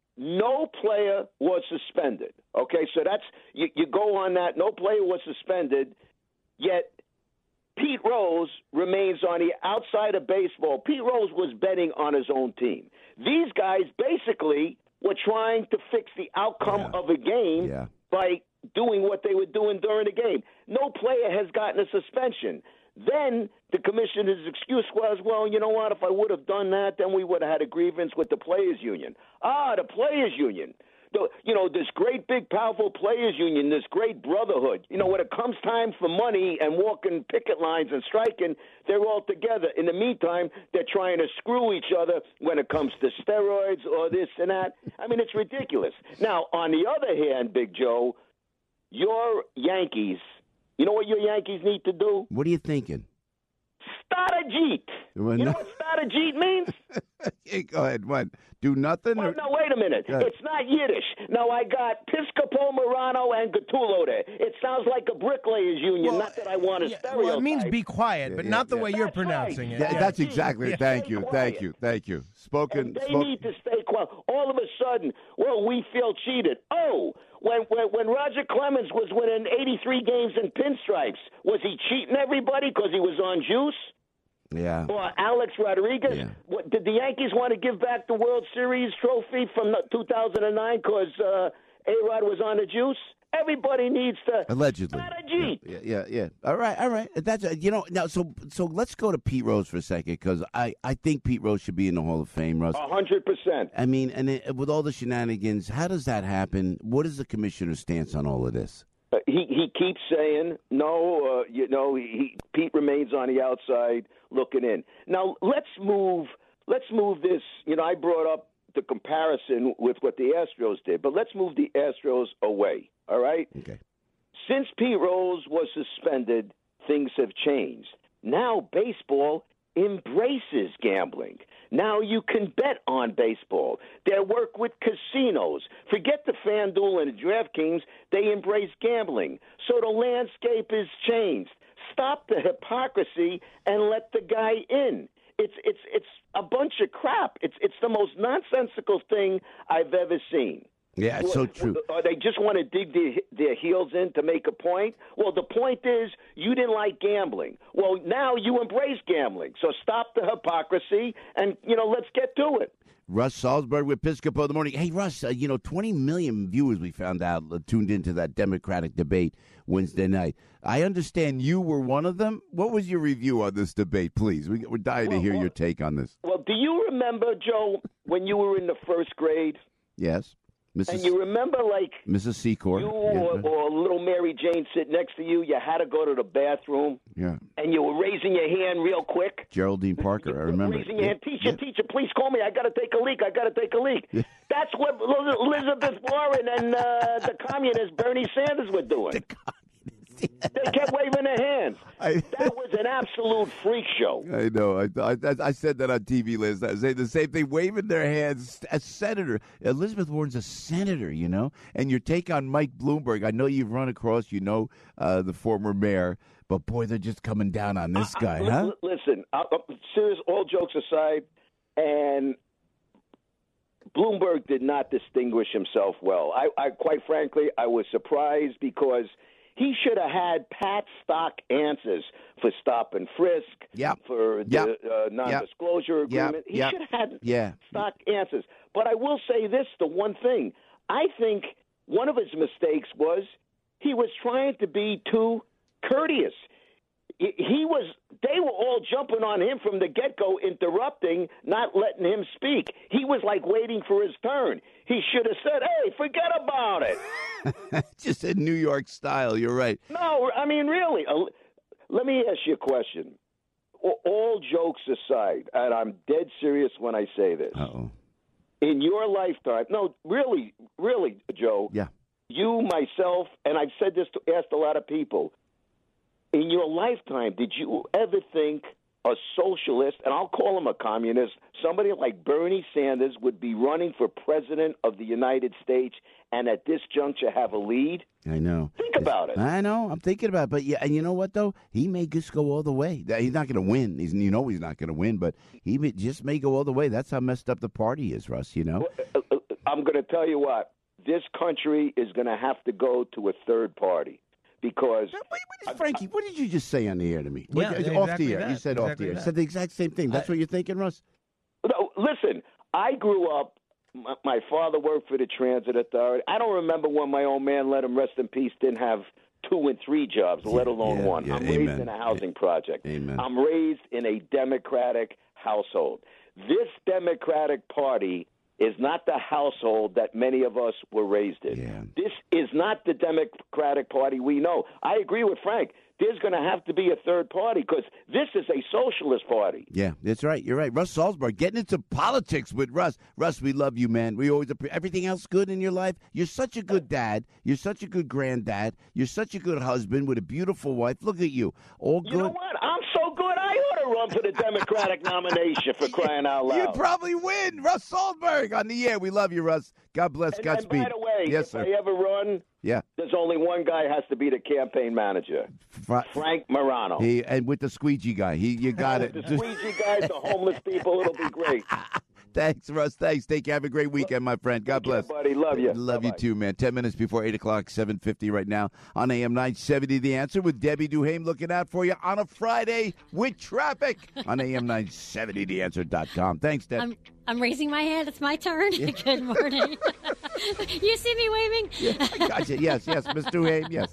was suspended. Okay, so that's you go on that. No player was suspended, yet Pete Rose remains on the outside of baseball. Pete Rose was betting on his own team. These guys basically were trying to fix the outcome of a game by doing what they were doing during the game. No player has gotten a suspension. Then the commissioner's excuse was, well, you know what, if I would have done that, then we would have had a grievance with the players' union. The players' union. This great, big, powerful players' union, this great brotherhood. When it comes time for money and walking picket lines and striking, they're all together. In the meantime, they're trying to screw each other when it comes to steroids or this and that. I mean, it's ridiculous. Now, on the other hand, Big Joe, your Yankees, you know what your Yankees need to do? What are you thinking? Start a Jeet. You know what start a Jeet means? Go ahead. What? Do nothing? Well, no, wait a minute. It's not Yiddish. No, I got Piscopo, Morano, and Gattulo there. It sounds like a bricklayers union. Not that I want to stereotype. Well, it means be quiet, but not the way you're pronouncing it. That's exactly it. Thank you. Spoken. They need to stay quiet. All of a sudden, we feel cheated. When Roger Clemens was winning 83 games in pinstripes, was he cheating everybody because he was on juice? Yeah. Or Alex Rodriguez? Yeah. Did the Yankees want to give back the World Series trophy from 2009 because A-Rod was on the juice? Everybody needs to allegedly. Strategy. Yeah. All right. That's now. So let's go to Pete Rose for a second because I think Pete Rose should be in the Hall of Fame. Russ, 100%. I mean, and with all the shenanigans, how does that happen? What is the commissioner's stance on all of this? He keeps saying no. Pete remains on the outside looking in. Now let's move this. I brought up the comparison with what the Astros did, but let's move the Astros away. All right? Okay. Since Pete Rose was suspended, things have changed. Now baseball embraces gambling. Now you can bet on baseball. They work with casinos. Forget the FanDuel and the DraftKings. They embrace gambling. So the landscape is changed. Stop the hypocrisy and let the guy in. It's a bunch of crap. It's the most nonsensical thing I've ever seen. Yeah, it's so true. Or they just want to dig their heels in to make a point? Well, the point is you didn't like gambling. Well, now you embrace gambling. So stop the hypocrisy and, let's get to it. Russ Salzberg with Piscopo in the morning. Hey, Russ, 20 million viewers, we found out, tuned into that Democratic debate Wednesday night. I understand you were one of them. What was your review on this debate, please? We're dying to hear your take on this. Well, do you remember, Joe, when you were in the first grade? Yes. And you remember, Mrs. Secor, you or little Mary Jane sitting next to you, you had to go to the bathroom. Yeah. And you were raising your hand real quick. Geraldine Parker, I remember. Raising your hand. Teacher, please call me. I got to take a leak. Yeah. That's what Elizabeth Warren and the communist Bernie Sanders were doing. They kept waving their hands. That was an absolute freak show. I know. I said that on TV last night. I say the same thing, waving their hands. A senator. Elizabeth Warren's a senator, And your take on Mike Bloomberg, I know you've run across, the former mayor, but boy, they're just coming down on this guy, huh? Listen, serious, all jokes aside, and Bloomberg did not distinguish himself well. I quite frankly, I was surprised because he should have had pat stock answers for stop and frisk, for the non-disclosure agreement. He should have had stock answers. But I will say this, the one thing. I think one of his mistakes was he was trying to be too courteous. They were all jumping on him from the get-go, interrupting, not letting him speak. He was like waiting for his turn. He should have said, hey, forget about it. Just in New York style, you're right. No, I mean, really. Let me ask you a question. All jokes aside, and I'm dead serious when I say this. Uh-oh. In your lifetime, no, really, Joe. Yeah. You, myself, and I've said this asked a lot of people. In your lifetime, did you ever think a socialist, and I'll call him a communist, somebody like Bernie Sanders would be running for president of the United States and at this juncture have a lead? I know. Think about it. I know. I'm thinking about it. But, yeah, and you know what, though? He may just go all the way. He's not going to win. He's not going to win, but he just may go all the way. That's how messed up the party is, Russ, you know? I'm going to tell you what. This country is going to have to go to a third party. Because Frankie, what did you just say on the air to me? Yeah, off exactly the air. that. You said off the air. You said the exact same thing. That's what you're thinking, Russ? No, listen, I grew up, my father worked for the Transit Authority. I don't remember when my old man, let him rest in peace, didn't have 2 and 3 jobs, let alone one. I'm raised in a housing project. Amen. I'm raised in a Democratic household. This Democratic Party is not the household that many of us were raised in. Yeah. This is not the Democratic Party we know. I agree with Frank. There's going to have to be a third party because this is a socialist party. Yeah, that's right. You're right. Russ Salzberg, getting into politics with Russ. Russ, we love you, man. We always everything else good in your life. You're such a good dad. You're such a good granddad. You're such a good husband with a beautiful wife. Look at you. All good. You know what? I'm so good. I ought to run for the Democratic nomination for crying out loud. You'd probably win. Russ Salzberg on the air. We love you, Russ. God bless. Godspeed. And by the way, yes, if sir. I ever run, there's only one guy has to be the campaign manager. Frank Morano. And with the squeegee guy. You got it. The squeegee guys, the homeless people, it'll be great. Thanks, Russ. Thanks. Take care. Have a great weekend, my friend. God bless. Buddy. Love you. Love you too, man. 10 minutes before 8 o'clock, 7:50 right now on AM 970. The Answer with Debbie Duhame looking out for you on a Friday with traffic on AM 970theanswer.com. Thanks, Deb. I'm raising my hand. It's my turn. Yeah. Good morning. You see me waving? Yeah, I got you. Yes, Ms. Duhame, yes.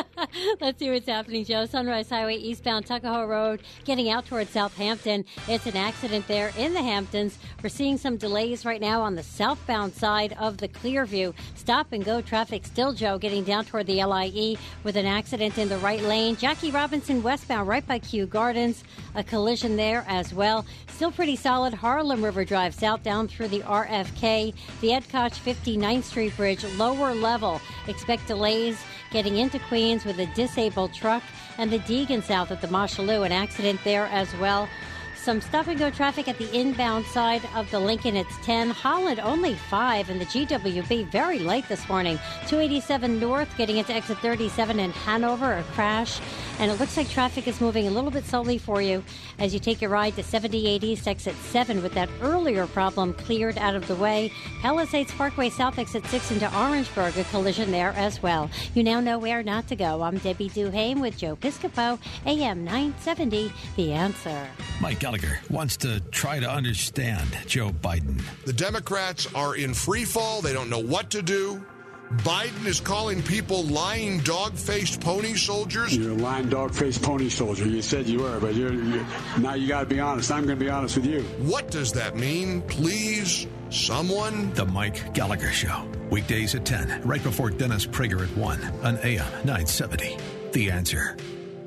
Let's see what's happening, Joe. Sunrise Highway, eastbound Tuckahoe Road, getting out towards Southampton. It's an accident there in the Hamptons. We're seeing some delays right now on the southbound side of the Clearview. Stop-and-go traffic still, Joe, getting down toward the LIE with an accident in the right lane. Jackie Robinson westbound right by Kew Gardens. A collision there as well. Still pretty solid. Harlem River Drive south down through the RFK. The Ed Koch 59th Street Bridge, lower level. Expect delays getting into Queens with a disabled truck. And the Deegan south at the Mosholu, an accident there as well. Some stop-and-go traffic at the inbound side of the Lincoln. It's 10. Holland only 5. And the GWB very late this morning. 287 north getting into exit 37 in Hanover, a crash. And it looks like traffic is moving a little bit slowly for you as you take your ride to 78 East exit 7 with that earlier problem cleared out of the way. Palisades Parkway South exit 6 into Orangeburg, a collision there as well. You now know where not to go. I'm Debbie Duhame with Joe Piscopo, AM 970, The Answer. Mike Gallagher wants to try to understand Joe Biden. The Democrats are in free fall. They don't know what to do. Biden is calling people lying dog-faced pony soldiers. You're a lying dog-faced pony soldier. You said you were, but now you got to be honest. I'm going to be honest with you. What does that mean? Please, someone? The Mike Gallagher Show. Weekdays at 10, right before Dennis Prager at 1 on AM 970. The Answer.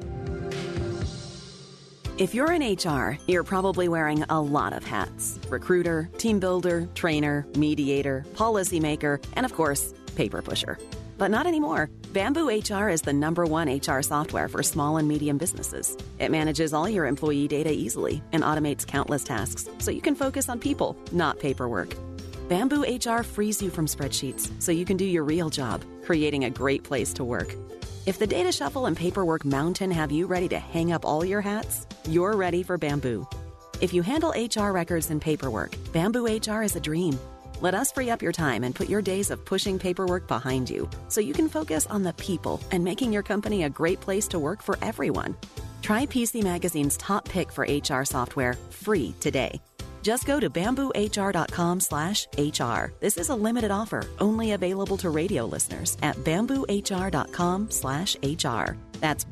If you're in HR, you're probably wearing a lot of hats. Recruiter, team builder, trainer, mediator, policymaker, and of course, paper pusher. But not anymore. Bamboo HR is the #1 HR software for small and medium businesses. It manages all your employee data easily and automates countless tasks, so you can focus on people, not paperwork. Bamboo HR frees you from spreadsheets, so you can do your real job, creating a great place to work. If the data shuffle and paperwork mountain have you ready to hang up all your hats, you're ready for Bamboo. If you handle HR records and paperwork, Bamboo HR is a dream. Let us free up your time and put your days of pushing paperwork behind you so you can focus on the people and making your company a great place to work for everyone. Try PC Magazine's top pick for HR software free today. Just go to bamboohr.com/HR. This is a limited offer, only available to radio listeners at bamboohr.com/HR. That's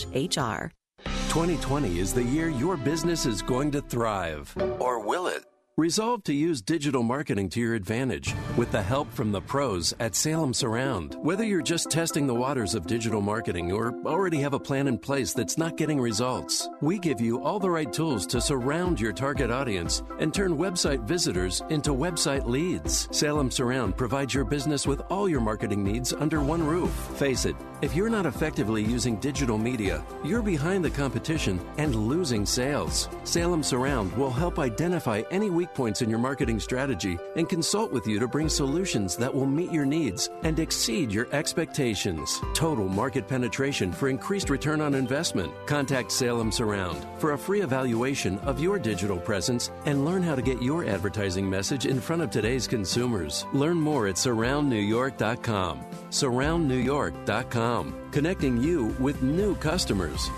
bamboohr.com/HR. 2020 is the year your business is going to thrive. Or will it? Resolve to use digital marketing to your advantage with the help from the pros at Salem Surround. Whether you're just testing the waters of digital marketing or already have a plan in place that's not getting results, we give you all the right tools to surround your target audience and turn website visitors into website leads. Salem Surround provides your business with all your marketing needs under one roof. Face it, if you're not effectively using digital media, you're behind the competition and losing sales. Salem Surround will help identify any weak points in your marketing strategy and consult with you to bring solutions that will meet your needs and exceed your expectations. Total market penetration for increased return on investment. Contact Salem Surround for a free evaluation of your digital presence and learn how to get your advertising message in front of today's consumers. Learn more at surroundnewyork.com. surroundnewyork.com, connecting you with new customers.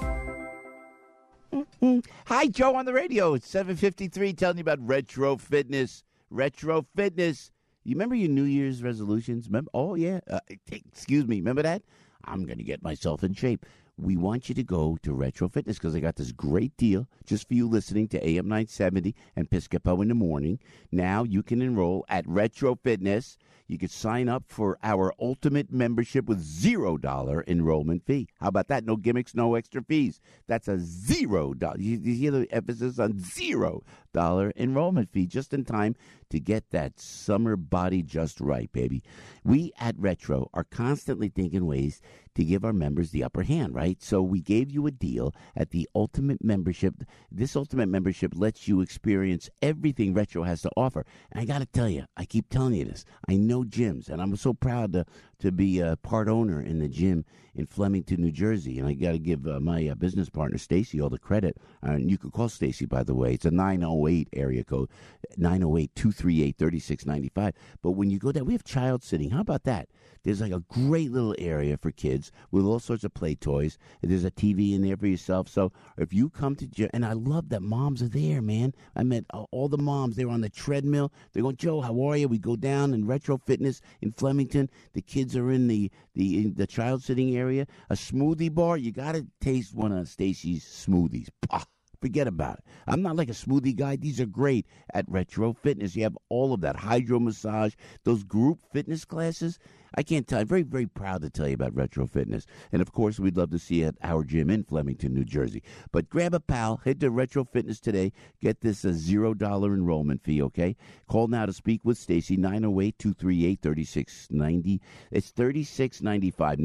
Hi, Joe on the radio. It's 7:53 telling you about Retro Fitness. Retro Fitness. You remember your New Year's resolutions? Remember? Oh, yeah. Excuse me. Remember that? I'm going to get myself in shape. We want you to go to Retro Fitness because they got this great deal just for you listening to AM 970 and Piscopo in the morning. Now you can enroll at Retro Fitness. You could sign up for our ultimate membership with $0 enrollment fee. How about that? No gimmicks, no extra fees. That's a $0. You hear the emphasis on $0 enrollment fee just in time to get that summer body just right, baby. We at Retro are constantly thinking ways to give our members the upper hand, right? So we gave you a deal at the Ultimate Membership. This Ultimate Membership lets you experience everything Retro has to offer. And I got to tell you, I keep telling you this. I know gyms, and I'm so proud to be a part owner in the gym in Flemington, New Jersey. And I got to give my business partner, Stacy, all the credit. And you could call Stacy, by the way. It's a 908 area code, 908-238-3695. But when you go there, we have child sitting. How about that? There's like a great little area for kids with all sorts of play toys. There's a TV in there for yourself. So if you come to gym, and I love that moms are there, man. I met all the moms. They were on the treadmill. They're going, Joe, how are you? We go down in Retro Fitness in Flemington. The kids are in the child sitting area. A smoothie bar. You got to taste one of Stacy's smoothies. Forget about it. I'm not like a smoothie guy. These are great at Retro Fitness. You have all of that. Hydro massage, those group fitness classes. I can't tell. I'm very, very proud to tell you about Retro Fitness. And, of course, we'd love to see you at our gym in Flemington, New Jersey. But grab a pal. Head to Retro Fitness today. Get this $0 enrollment fee, okay? Call now to speak with Stacy, 908-238-3690. It's $36.95,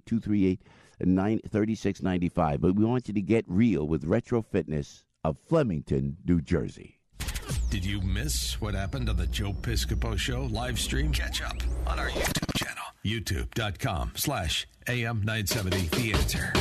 908-238-3695. But we want you to get real with Retro Fitness of Flemington, New Jersey. Did you miss what happened on the Joe Piscopo Show live stream? Catch up on our YouTube channel, youtube.com/AM970 The Answer.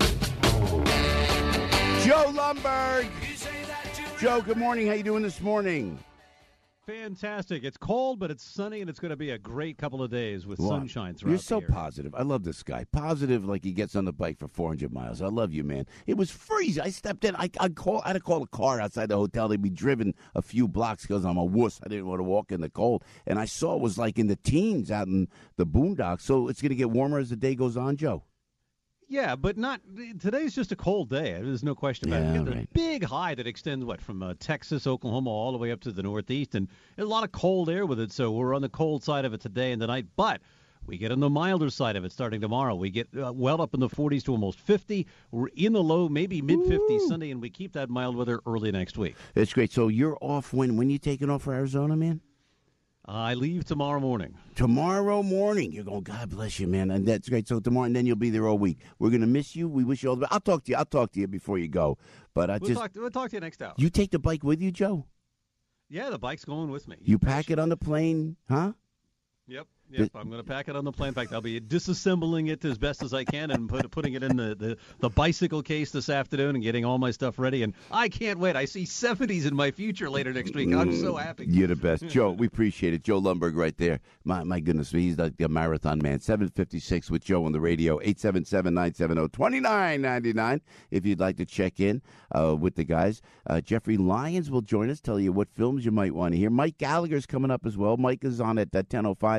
Joe Lumberg. Joe, good morning. How you doing this morning? Fantastic. It's cold, but it's sunny, and it's going to be a great couple of days with sunshine throughout You're so the year. positive. I love this guy. Positive like he gets on the bike for 400 miles. I love you, man. It was freezing. I stepped in. I had to call a car outside the hotel. They'd be driven a few blocks because I'm a wuss. I didn't want to walk in the cold. And I saw it was like in the teens out in the boondocks. So it's going to get warmer as the day goes on, Joe. Yeah, but not today's just a cold day. There's no question about it. We got the big high that extends, from Texas, Oklahoma, all the way up to the Northeast. And there's a lot of cold air with it, so we're on the cold side of it today and tonight. But we get on the milder side of it starting tomorrow. We get well up in the 40s to almost 50. We're in the low, maybe mid-50s Sunday, and we keep that mild weather early next week. That's great. So you're off when you taking off for Arizona, man? I leave tomorrow morning. Tomorrow morning. You're going, God bless you, man. And that's great. So tomorrow, and then you'll be there all week. We're going to miss you. We wish you all the best. I'll talk to you before you go. But we'll talk to you next hour. You take the bike with you, Joe? Yeah, the bike's going with me. You pack it on the plane, huh? Yep. I'm going to pack it on the plane. In fact, I'll be disassembling it as best as I can and putting it in the bicycle case this afternoon and getting all my stuff ready. And I can't wait. I see 70s in my future later next week. I'm so happy. You're the best. Joe, we appreciate it. Joe Lumberg right there. My goodness, he's like a marathon man. 7:56 with Joe on the radio, 877-970-2999 if you'd like to check in with the guys. Jeffrey Lyons will join us, tell you what films you might want to hear. Mike Gallagher's coming up as well. Mike is on at 10:05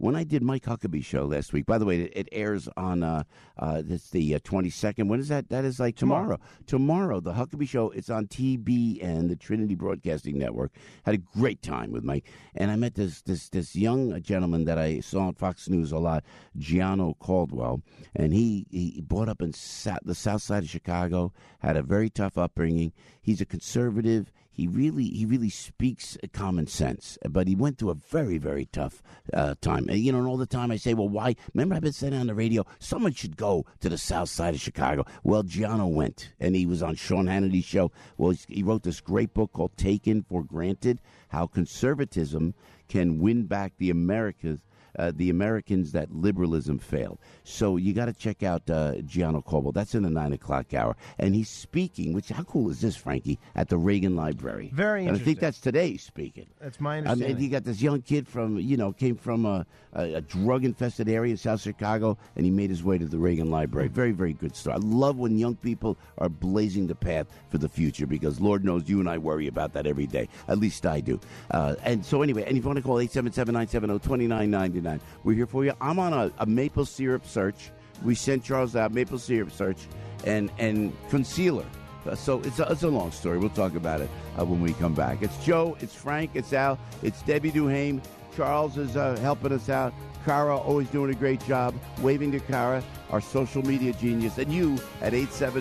when I did Mike Huckabee's show last week, by the way, it airs on this the 22nd. When is that? That is like tomorrow. Tomorrow, the Huckabee show, it's on TBN, the Trinity Broadcasting Network. Had a great time with Mike. And I met this young gentleman that I saw on Fox News a lot, Gianno Caldwell. And he brought up in the south side of Chicago, had a very tough upbringing. He's a conservative. He really speaks common sense, but he went through a very, very tough time. And, and all the time I say, well, why? Remember, I've been saying on the radio, someone should go to the south side of Chicago. Well, Gianno went, and he was on Sean Hannity's show. Well, he wrote this great book called Taken for Granted, How Conservatism Can Win Back the Americans that liberalism failed. So you got to check out Gianno Caldwell. That's in the 9 o'clock hour. And he's speaking, how cool is this, Frankie, at the Reagan Library. Very interesting. And I think that's today he's speaking. That's my understanding. I mean, you got this young kid came from a drug-infested area in South Chicago, and he made his way to the Reagan Library. Very, very good story. I love when young people are blazing the path for the future, because Lord knows you and I worry about that every day. At least I do. And so anyway, and if you want to call 877-970-2999, we're here for you. I'm on a maple syrup search. We sent Charles out maple syrup search and concealer. So it's a long story. We'll talk about it when we come back. It's Joe, it's Frank, it's Al, it's Debbie Duhame. Charles is helping us out. Kara always doing a great job. Waving to Kara, our social media genius. And you at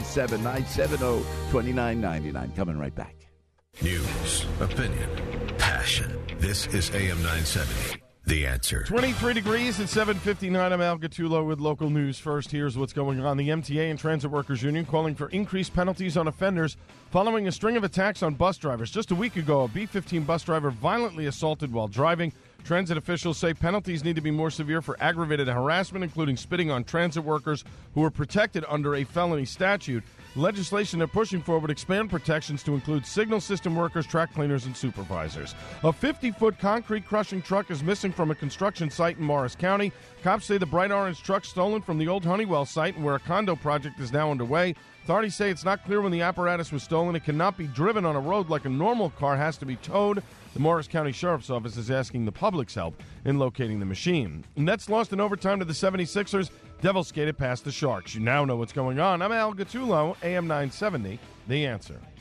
877-970-2999. Coming right back. News, opinion, passion. This is AM 970. The Answer. 23 degrees at 7:59. I'm Al Gattullo with local news. First, here's what's going on. The MTA and Transit Workers Union calling for increased penalties on offenders following a string of attacks on bus drivers. Just a week ago, a B-15 bus driver violently assaulted while driving. Transit officials say penalties need to be more severe for aggravated harassment, including spitting on transit workers who are protected under a felony statute. Legislation they're pushing for would expand protections to include signal system workers, track cleaners, and supervisors. A 50-foot concrete crushing truck is missing from a construction site in Morris County. Cops say the bright orange truck stolen from the old Honeywell site, where a condo project is now underway. Authorities say it's not clear when the apparatus was stolen. It cannot be driven on a road like a normal car, has to be towed. The Morris County Sheriff's Office is asking the public's help in locating the machine. Nets lost in overtime to the 76ers. Devils skated past the Sharks. You now know what's going on. I'm Al Gattullo, AM 970, The Answer.